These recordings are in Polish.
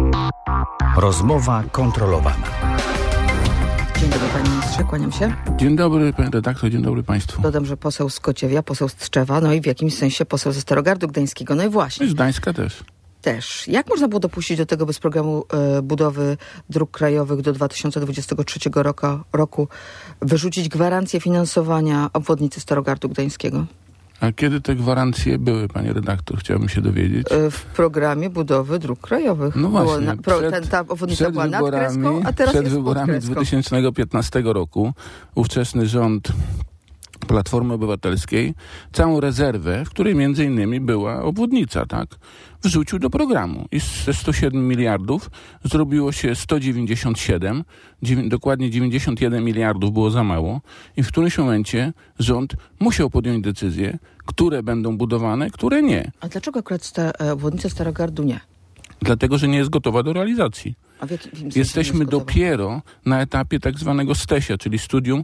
Rozmowa kontrolowana. Dzień dobry, panie ministrze, kłaniam się. Dzień dobry, panie redaktor, dzień dobry państwu. Dodam, że poseł z Kociewia, poseł z Tczewa, no i w jakimś sensie poseł ze Starogardu Gdańskiego. No i właśnie. I z Gdańska też. Jak można było dopuścić do tego bez programu budowy dróg krajowych do 2023 roku wyrzucić gwarancję finansowania obwodnicy Starogardu Gdańskiego? A kiedy te gwarancje były, panie redaktor? Chciałbym się dowiedzieć. W programie budowy dróg krajowych. No właśnie. Ta obwodnica była nad Kreską, a teraz przed jest pod wyborami Kreską. 2015 roku ówczesny rząd Platformy Obywatelskiej całą rezerwę, w której między innymi była obwodnica, tak, wrzucił do programu. I ze 107 miliardów zrobiło się 197, dokładnie 91 miliardów było za mało i w którymś momencie rząd musiał podjąć decyzję, które będą budowane, które nie. A dlaczego akurat obwodnica Starogardu nie? Dlatego, że nie jest gotowa do realizacji. A w jakim sensie Jesteśmy dopiero na etapie tak zwanego STEŚ-a, czyli Studium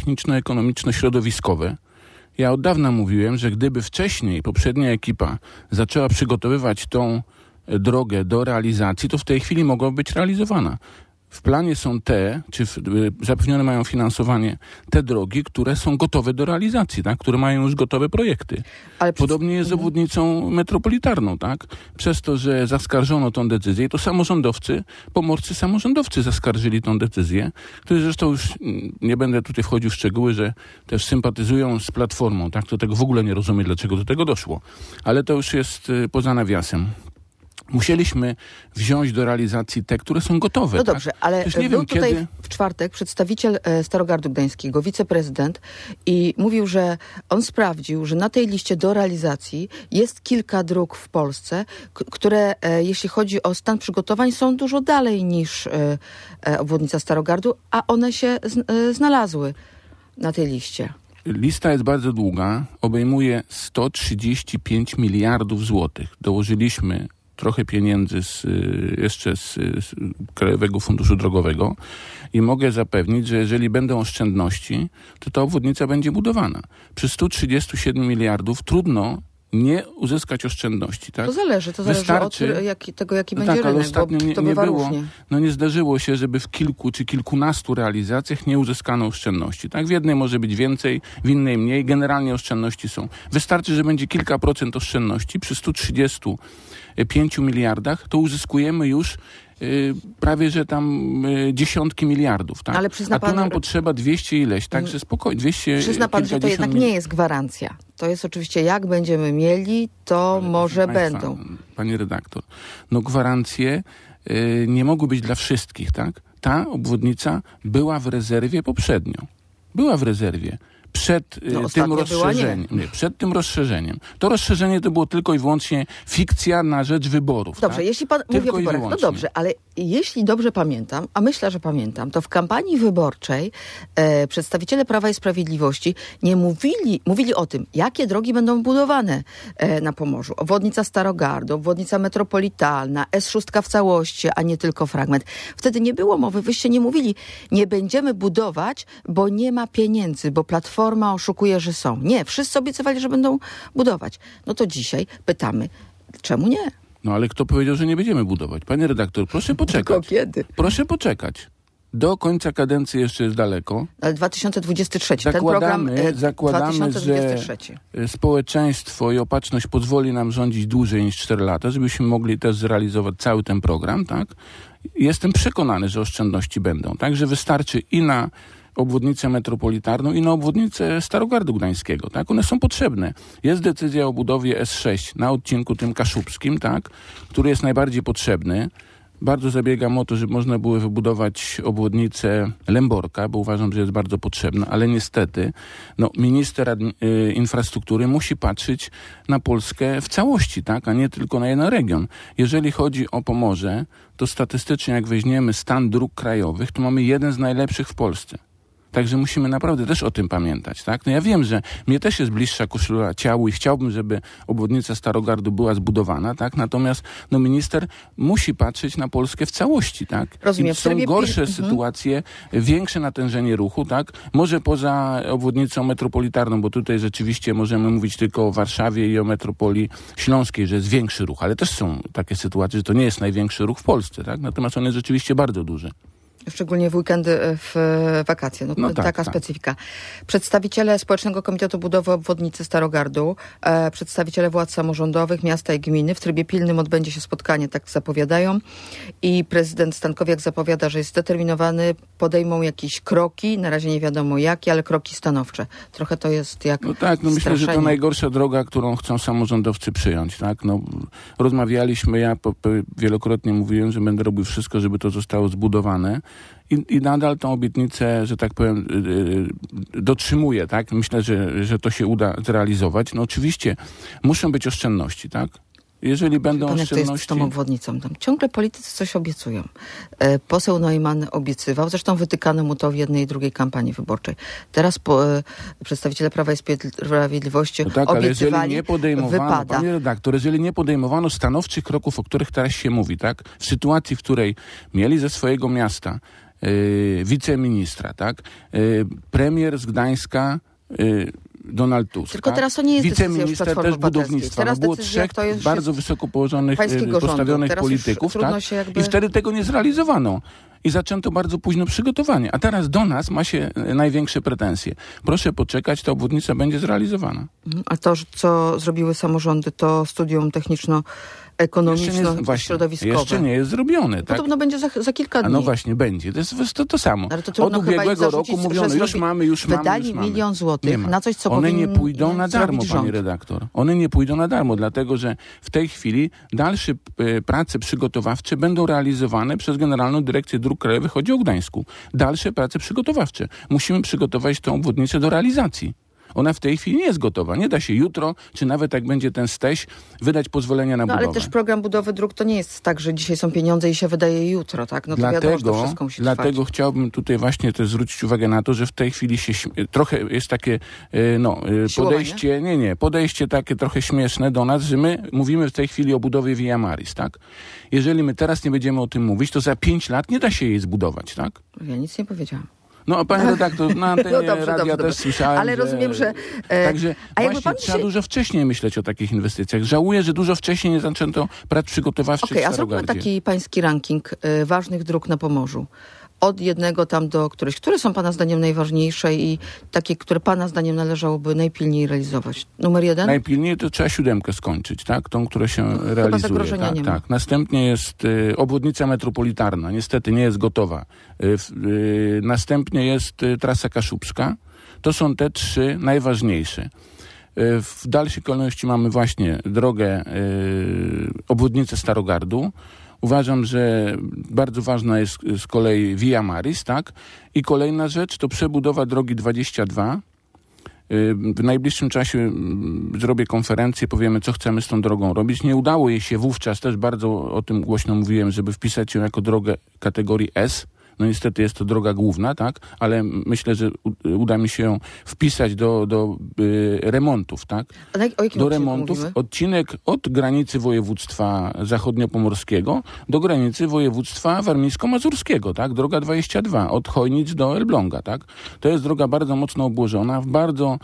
Techniczno-Ekonomiczno-Środowiskowe. Ja od dawna mówiłem, że gdyby wcześniej poprzednia ekipa zaczęła przygotowywać tą drogę do realizacji, to w tej chwili mogła być realizowana. W planie są zapewnione mają finansowanie te drogi, które są gotowe do realizacji, tak? Które mają już gotowe projekty. Podobnie jest z obwodnicą metropolitarną, tak? Przez to, że zaskarżono tą decyzję, to pomorscy samorządowcy zaskarżyli tą decyzję, którzy zresztą już nie będę tutaj wchodził w szczegóły, że też sympatyzują z Platformą, tak? To tego w ogóle nie rozumiem, dlaczego do tego doszło. Ale to już jest poza nawiasem. Musieliśmy wziąć do realizacji te, które są gotowe. No dobrze, tak? ale nie był wiem, tutaj w czwartek przedstawiciel Starogardu Gdańskiego, wiceprezydent, i mówił, że on sprawdził, że na tej liście do realizacji jest kilka dróg w Polsce, które jeśli chodzi o stan przygotowań są dużo dalej niż obwodnica Starogardu, a one się znalazły na tej liście. Lista jest bardzo długa, obejmuje 135 miliardów złotych. Dołożyliśmy trochę pieniędzy jeszcze z Krajowego Funduszu Drogowego i mogę zapewnić, że jeżeli będą oszczędności, to ta obwodnica będzie budowana. Przy 137 miliardów trudno nie uzyskać oszczędności. Tak? To zależy od tego, jaki będzie tak, ale rynek, ostatnio bo to bywa różnie. Nie zdarzyło się, żeby w kilku czy kilkunastu realizacjach nie uzyskano oszczędności. Tak? W jednej może być więcej, w innej mniej. Generalnie oszczędności są. Wystarczy, że będzie kilka procent oszczędności. Przy 135 miliardach to uzyskujemy już prawie, że tam dziesiątki miliardów. Tak? Ale przyzna A tu pan, nam potrzeba 200 ileś, także spokojnie. 200. Przyzna pan, że to jednak nie jest gwarancja. To jest oczywiście, jak będziemy mieli, to ale może będą. Panie redaktor, gwarancje nie mogły być dla wszystkich, tak? Ta obwodnica była w rezerwie poprzednio. Była w rezerwie. Przed tym rozszerzeniem. Przed tym rozszerzeniem. To rozszerzenie to było tylko i wyłącznie fikcja na rzecz wyborów. Dobrze, tak? jeśli pan mówi o wyborach, no dobrze, ale jeśli dobrze pamiętam, a myślę, że pamiętam, to w kampanii wyborczej przedstawiciele Prawa i Sprawiedliwości nie mówili o tym, jakie drogi będą budowane na Pomorzu. Obwodnica Starogardu, obwodnica metropolitalna, S6 w całości, a nie tylko fragment. Wtedy nie było mowy, wyście nie mówili, nie będziemy budować, bo nie ma pieniędzy, bo Platforma oszukuje, że są. Nie, wszyscy obiecywali, że będą budować. No to dzisiaj pytamy, czemu nie? No ale kto powiedział, że nie będziemy budować? Panie redaktor, proszę poczekać. Tylko kiedy? Proszę poczekać. Do końca kadencji jeszcze jest daleko. Ale 2023. Zakładamy, ten program 2023. Że społeczeństwo i opatrzność pozwoli nam rządzić dłużej niż 4 lata, żebyśmy mogli też zrealizować cały ten program, tak? Jestem przekonany, że oszczędności będą. Także wystarczy i na obwodnicę metropolitarną i na obwodnicę Starogardu Gdańskiego, tak? One są potrzebne. Jest decyzja o budowie S6 na odcinku tym kaszubskim, tak? Który jest najbardziej potrzebny. Bardzo zabiegam o to, żeby można było wybudować obwodnicę Lęborka, bo uważam, że jest bardzo potrzebna, ale niestety minister infrastruktury musi patrzeć na Polskę w całości, tak, a nie tylko na jeden region. Jeżeli chodzi o Pomorze, to statystycznie jak weźmiemy stan dróg krajowych, to mamy jeden z najlepszych w Polsce. Także musimy naprawdę też o tym pamiętać, tak? No ja wiem, że mnie też jest bliższa koszula ciału i chciałbym, żeby obwodnica Starogardu była zbudowana, tak? Natomiast minister musi patrzeć na Polskę w całości, tak? Rozumiem. Są gorsze sytuacje, większe natężenie ruchu, tak? Może poza obwodnicą metropolitarną, bo tutaj rzeczywiście możemy mówić tylko o Warszawie i o metropolii śląskiej, że jest większy ruch, ale też są takie sytuacje, że to nie jest największy ruch w Polsce, tak? Natomiast on jest rzeczywiście bardzo duży. Szczególnie w weekendy, w wakacje. Taka specyfika. Przedstawiciele Społecznego Komitetu Budowy Obwodnicy Starogardu, przedstawiciele władz samorządowych, miasta i gminy. W trybie pilnym odbędzie się spotkanie, tak zapowiadają. I prezydent Stankowiak zapowiada, że jest zdeterminowany, podejmą jakieś kroki, na razie nie wiadomo jakie, ale kroki stanowcze. Trochę to jest jak myślę, że to najgorsza droga, którą chcą samorządowcy przyjąć, tak? Rozmawialiśmy, ja wielokrotnie mówiłem, że będę robił wszystko, żeby to zostało zbudowane. I nadal tą obietnicę, że tak powiem, dotrzymuję, tak? Myślę, że to się uda zrealizować. No oczywiście muszą być oszczędności, tak? Jeżeli będą oszczędności... Jak to jest z tą obwodnicą? Tam ciągle politycy coś obiecują. Poseł Neumann obiecywał, zresztą wytykano mu to w jednej i drugiej kampanii wyborczej. Teraz przedstawiciele Prawa i Sprawiedliwości obiecywali, ale jeżeli nie podejmowano, wypada. Panie redaktor, jeżeli nie podejmowano stanowczych kroków, o których teraz się mówi, tak? W sytuacji, w której mieli ze swojego miasta wiceministra, tak? Premier z Gdańska, Donald Tusk. Tylko teraz to nie jest wiceminister też budownictwa. Było trzech bardzo wysoko położonych, postawionych polityków, tak? I wtedy tego nie zrealizowano. I zaczęto bardzo późno przygotowanie. A teraz do nas ma się największe pretensje. Proszę poczekać, ta obwodnica będzie zrealizowana. A to, co zrobiły samorządy, to studium techniczno-ekonomiczno-środowiskowe. Jeszcze nie jest zrobione. Tak? Podobno będzie za kilka dni. No właśnie, będzie. To jest to samo. Od ubiegłego roku mówiono, już mamy. Wydali 1 milion złotych na coś, co One nie pójdą na darmo, pani redaktor. One nie pójdą na darmo, dlatego że w tej chwili dalsze prace przygotowawcze będą realizowane przez Generalną Dyrekcję Dróg Krajowych, chodzi o Gdańsku. Dalsze prace przygotowawcze. Musimy przygotować tę obwodnicę do realizacji. Ona w tej chwili nie jest gotowa. Nie da się jutro, czy nawet jak będzie ten STEŚ, wydać pozwolenia na budowę. Ale też program budowy dróg to nie jest tak, że dzisiaj są pieniądze i się wydaje jutro, tak? No to wiadomo, że to wszystko musi trwać. Dlatego chciałbym tutaj właśnie też zwrócić uwagę na to, że w tej chwili trochę jest takie podejście takie trochę śmieszne do nas, że my mówimy w tej chwili o budowie Via Maris, tak? Jeżeli my teraz nie będziemy o tym mówić, to za 5 lat nie da się jej zbudować, tak? Ja nic nie powiedziałam. No, pani redaktor, na antenie radia też słyszałem, ale rozumiem, że... Także właśnie trzeba dużo wcześniej myśleć o takich inwestycjach. Żałuję, że dużo wcześniej nie zaczęto prac przygotowawczych w Starogardzie. A zróbmy taki pański ranking ważnych dróg na Pomorzu. Od jednego tam do których. Które są pana zdaniem najważniejsze i takie, które pana zdaniem należałoby najpilniej realizować? Numer 1? Najpilniej to trzeba 7 skończyć, tak? Tą, która się realizuje. Chyba zagrożenia nie ma. Tak. Następnie jest obwodnica metropolitarna. Niestety nie jest gotowa. Następnie jest trasa kaszubska. To są te 3 najważniejsze. W dalszej kolejności mamy właśnie drogę, obwodnicę Starogardu. Uważam, że bardzo ważna jest z kolei Via Maris, tak? I kolejna rzecz to przebudowa drogi 22. W najbliższym czasie zrobię konferencję, powiemy, co chcemy z tą drogą robić. Nie udało jej się wówczas, też bardzo o tym głośno mówiłem, żeby wpisać ją jako drogę kategorii S. No niestety jest to droga główna, tak? Ale myślę, że uda mi się ją wpisać do remontów, tak? Do remontów. Odcinek od granicy województwa zachodniopomorskiego do granicy województwa warmińsko-mazurskiego, tak? Droga 22, od Chojnic do Elbląga, tak? To jest droga bardzo mocno obłożona, bardzo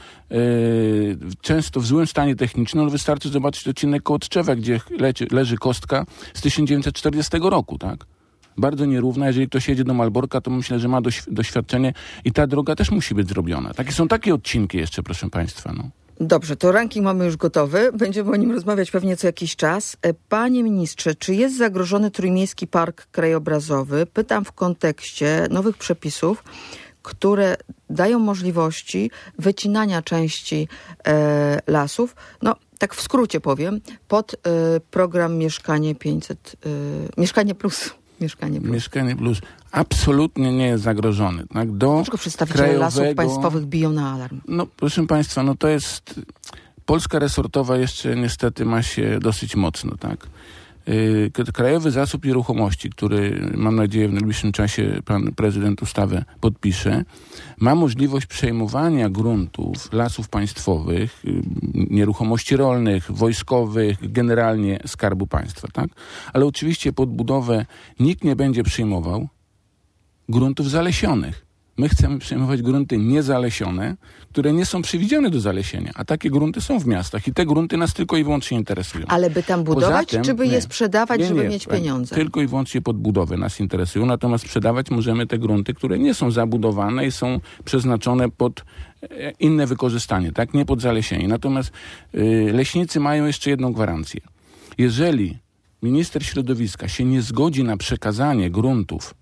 często w złym stanie technicznym. Wystarczy zobaczyć odcinek koło Tczewa, gdzie leży kostka z 1940 roku, tak? Bardzo nierówna. Jeżeli ktoś jedzie do Malborka, to myślę, że ma doświadczenie i ta droga też musi być zrobiona. Są takie odcinki jeszcze, proszę państwa. No. Dobrze, to ranking mamy już gotowy. Będziemy o nim rozmawiać pewnie co jakiś czas. Panie ministrze, czy jest zagrożony Trójmiejski Park Krajobrazowy? Pytam w kontekście nowych przepisów, które dają możliwości wycinania części lasów. No, tak w skrócie powiem, pod program Mieszkanie 500, Mieszkanie Plus. Mieszkanie Plus absolutnie nie jest zagrożony. Tak? Dlaczego przedstawiciele lasów państwowych biją na alarm? No, proszę państwa, no to jest... Polska resortowa jeszcze niestety ma się dosyć mocno, tak? Krajowy Zasób Nieruchomości, który mam nadzieję w najbliższym czasie pan prezydent ustawę podpisze, ma możliwość przejmowania gruntów, lasów państwowych, nieruchomości rolnych, wojskowych, generalnie Skarbu Państwa, tak? Ale oczywiście pod budowę nikt nie będzie przyjmował gruntów zalesionych. My chcemy przejmować grunty niezalesione, które nie są przewidziane do zalesienia, a takie grunty są w miastach i te grunty nas tylko i wyłącznie interesują. Ale by tam budować, czy by je sprzedawać, żeby mieć pieniądze? Tylko i wyłącznie pod budowę nas interesują, natomiast sprzedawać możemy te grunty, które nie są zabudowane i są przeznaczone pod inne wykorzystanie, tak? Nie pod zalesienie. Natomiast leśnicy mają jeszcze jedną gwarancję. Jeżeli minister środowiska się nie zgodzi na przekazanie gruntów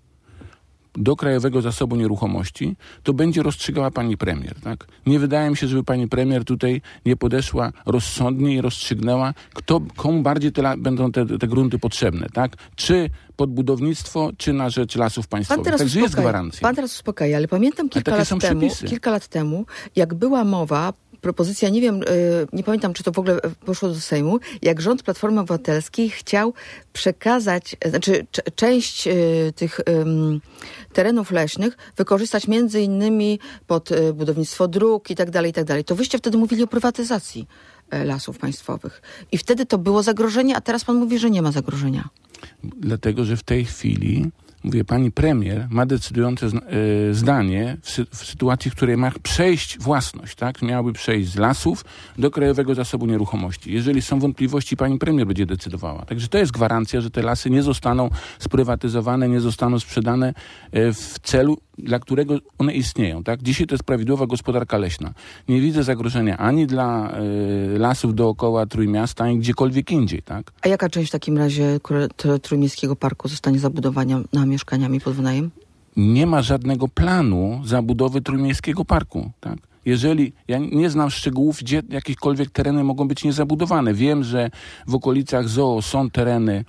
do Krajowego Zasobu Nieruchomości, to będzie rozstrzygała pani premier, tak? Nie wydaje mi się, żeby pani premier tutaj nie podeszła rozsądnie i rozstrzygnęła, komu bardziej będą te grunty potrzebne, tak? Czy pod budownictwo, czy na rzecz lasów państwowych. Także jest gwarancja. Pan teraz uspokaja, ale pamiętam kilka lat temu, jak była mowa, propozycja, nie wiem, nie pamiętam, czy to w ogóle poszło do Sejmu, jak rząd Platformy Obywatelskiej chciał przekazać, znaczy część tych terenów leśnych wykorzystać między innymi pod budownictwo dróg i tak dalej, i tak dalej. To wyście wtedy mówili o prywatyzacji lasów państwowych. I wtedy to było zagrożenie, a teraz pan mówi, że nie ma zagrożenia. Dlatego, że w tej chwili, mówię, pani premier ma decydujące zdanie w sytuacji, w której ma przejść własność, tak? Miałaby przejść z lasów do Krajowego Zasobu Nieruchomości. Jeżeli są wątpliwości, pani premier będzie decydowała. Także to jest gwarancja, że te lasy nie zostaną sprywatyzowane, nie zostaną sprzedane w celu, dla którego one istnieją, tak? Dzisiaj to jest prawidłowa gospodarka leśna. Nie widzę zagrożenia ani dla lasów dookoła Trójmiasta, ani gdziekolwiek indziej, tak? A jaka część w takim razie Trójmiejskiego Parku zostanie zabudowana mieszkaniami pod wynajem? Nie ma żadnego planu zabudowy Trójmiejskiego Parku, tak? Ja nie znam szczegółów, gdzie jakiekolwiek tereny mogą być niezabudowane. Wiem, że w okolicach zoo są tereny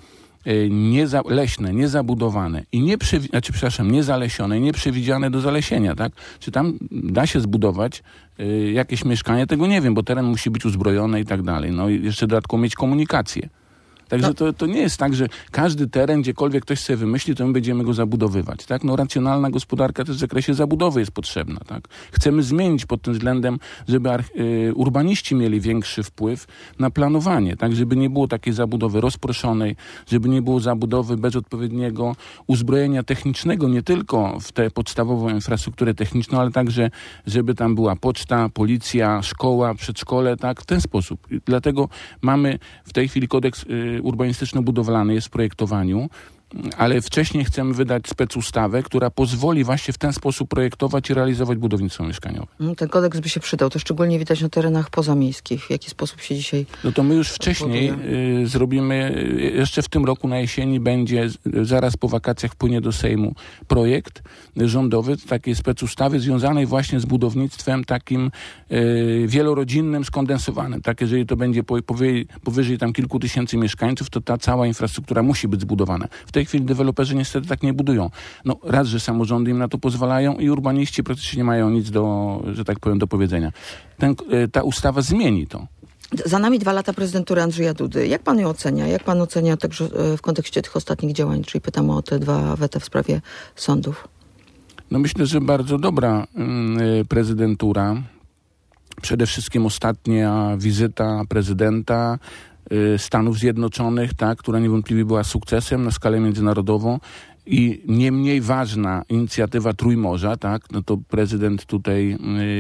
leśne, niezabudowane i niezalesione i nieprzewidziane do zalesienia, tak? Czy tam da się zbudować jakieś mieszkanie? Tego nie wiem, bo teren musi być uzbrojony i tak dalej. No i jeszcze dodatkowo mieć komunikację. Także to nie jest tak, że każdy teren, gdziekolwiek ktoś sobie wymyśli, to my będziemy go zabudowywać, tak? No racjonalna gospodarka też w zakresie zabudowy jest potrzebna, tak? Chcemy zmienić pod tym względem, żeby urbaniści mieli większy wpływ na planowanie, tak? Żeby nie było takiej zabudowy rozproszonej, żeby nie było zabudowy bez odpowiedniego uzbrojenia technicznego, nie tylko w tę podstawową infrastrukturę techniczną, ale także, żeby tam była poczta, policja, szkoła, przedszkole, tak? W ten sposób. Dlatego mamy w tej chwili kodeks urbanistyczno-budowlany jest w projektowaniu, ale wcześniej chcemy wydać specustawę, która pozwoli właśnie w ten sposób projektować i realizować budownictwo mieszkaniowe. Ten kodeks by się przydał, to szczególnie widać na terenach pozamiejskich. W jaki sposób się dzisiaj... No to my już wcześniej zrobimy, jeszcze w tym roku na jesieni będzie, zaraz po wakacjach wpłynie do Sejmu projekt rządowy takiej specustawy związanej właśnie z budownictwem takim wielorodzinnym, skondensowanym. Tak, jeżeli to będzie powyżej tam kilku tysięcy mieszkańców, to ta cała infrastruktura musi być zbudowana. W tej chwili deweloperzy niestety tak nie budują. No raz, że samorządy im na to pozwalają i urbaniści praktycznie nie mają nic do powiedzenia. Ta ustawa zmieni to. Za nami 2 lata prezydentury Andrzeja Dudy. Jak pan ją ocenia? Jak pan ocenia także w kontekście tych ostatnich działań, czyli pytam o te 2 weta w sprawie sądów? No myślę, że bardzo dobra prezydentura. Przede wszystkim ostatnia wizyta prezydenta Stanów Zjednoczonych, tak, która niewątpliwie była sukcesem na skalę międzynarodową i nie mniej ważna inicjatywa Trójmorza, tak, no to prezydent tutaj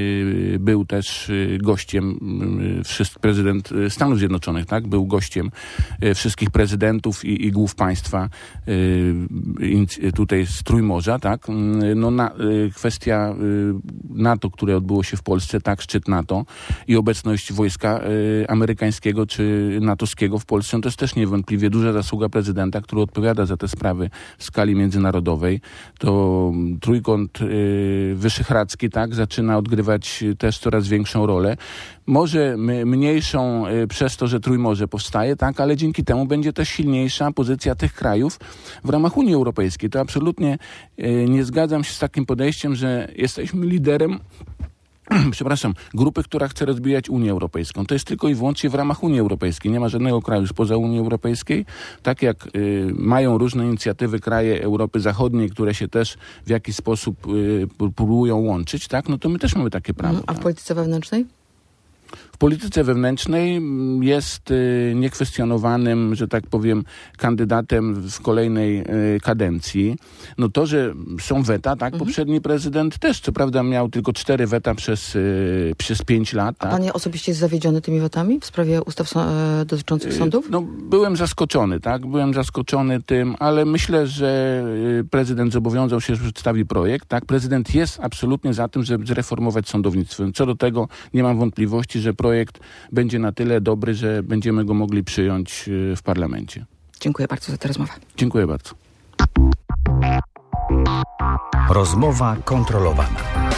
był też gościem, prezydent Stanów Zjednoczonych, tak, był gościem wszystkich prezydentów i głów państwa tutaj z Trójmorza, tak, no kwestia NATO, które odbyło się w Polsce, tak, szczyt NATO i obecność wojska amerykańskiego czy natowskiego w Polsce, no to jest też niewątpliwie duża zasługa prezydenta, który odpowiada za te sprawy w skali międzynarodowej. To trójkąt wyszehradzki, tak, zaczyna odgrywać też coraz większą rolę. Może mniejszą przez to, że Trójmorze powstaje, tak, ale dzięki temu będzie też silniejsza pozycja tych krajów w ramach Unii Europejskiej. To absolutnie nie zgadzam się z takim podejściem, że jesteśmy liderem grupy, która chce rozbijać Unię Europejską. To jest tylko i wyłącznie w ramach Unii Europejskiej. Nie ma żadnego kraju spoza Unii Europejskiej. Tak jak mają różne inicjatywy kraje Europy Zachodniej, które się też w jakiś sposób próbują łączyć, tak? No to my też mamy takie prawo. A w polityce wewnętrznej? W polityce wewnętrznej jest niekwestionowanym, że tak powiem, kandydatem w kolejnej kadencji. No to, że są weta, tak? Poprzedni prezydent też, co prawda miał tylko 4 weta przez 5 lat. Tak? A pan osobiście jest zawiedziony tymi wetami w sprawie ustaw dotyczących sądów? No, byłem zaskoczony, tak? Byłem zaskoczony tym, ale myślę, że prezydent zobowiązał się, że przedstawi projekt, tak? Prezydent jest absolutnie za tym, żeby zreformować sądownictwo. Co do tego nie mam wątpliwości, że projekt będzie na tyle dobry, że będziemy go mogli przyjąć w parlamencie. Dziękuję bardzo za tę rozmowę. Dziękuję bardzo. Rozmowa kontrolowana.